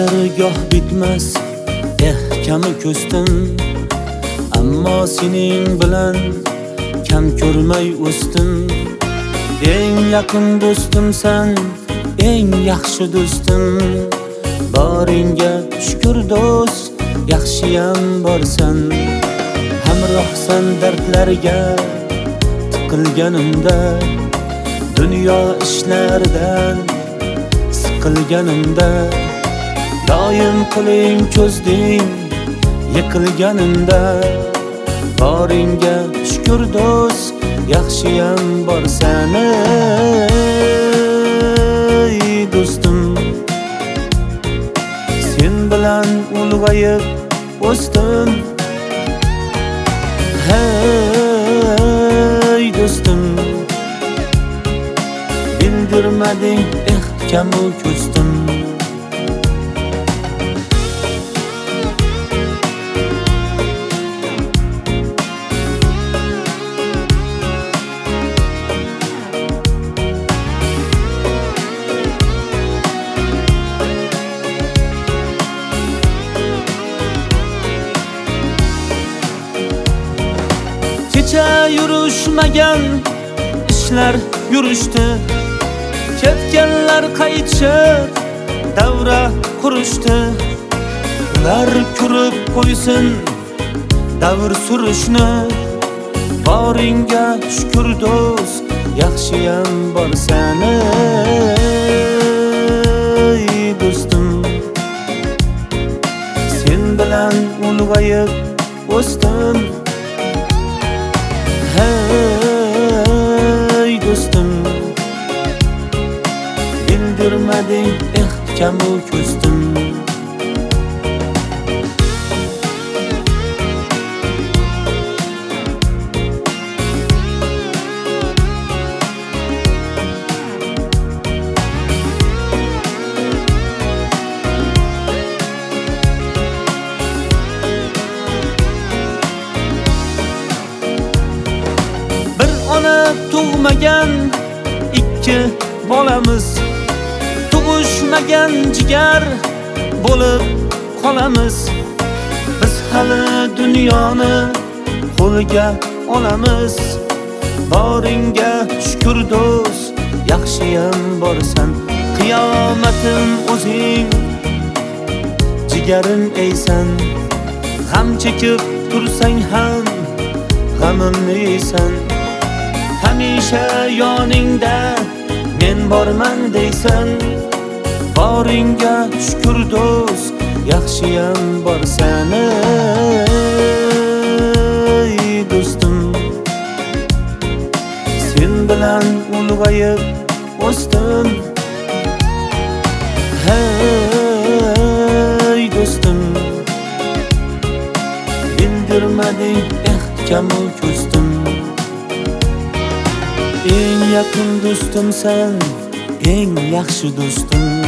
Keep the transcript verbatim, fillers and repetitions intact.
Ketar goh bitmas ehkami ko'stim, ammo sening bilan kam ko'rmay o'sdim. Eng yaqin do'stim sen, eng yaxshi do'stim. Boringga shukr do'st, yaxshiyam borsan. Hamrohsan dardlarga tiqilganimda, dunyo ishlaridan siqilganimda. Doim qo'ling cho'zding yiqilganimda. Boringga shukr do'st, yaxshiyam borsan ey do'stim. Sen bilan ulg'ayib o'sdim. Hey do'stim, bildirmading ehkamu ko'stim. Kecha yurishmagan ishlar yurishdi. Ketganlar qaytishib davra qurishdi. Ular ko'rib qo'ysin davr surishni. Boringga shukr do'st, yaxshiyam borsan ey do'stim. Sen bilan ulg'ayib o'sdim. Hey do'stim, bildirmading ehkamu ko'stim. Tug'magan ikki bolamiz, tug'ishmagan jigar bo'lib qolamiz. Biz hali dunyoni qo'lga olamiz. Boringga shukr do'st, yaxshiyam borsan. Qiyomatim o'zing, jigarim eysan. G'am chekib tursang ham g'amimni yeysan. Hamisha yoningda men borman deysan. Boringga shukr do'st, yaxshiyam borsan ey do'stim. Sen bilan ulg'ayib o'sdim. Hey do'stim, bildirmading ehkamu ko'stim. Eng yaqin do'stim sen, eng yaxshi do'stim.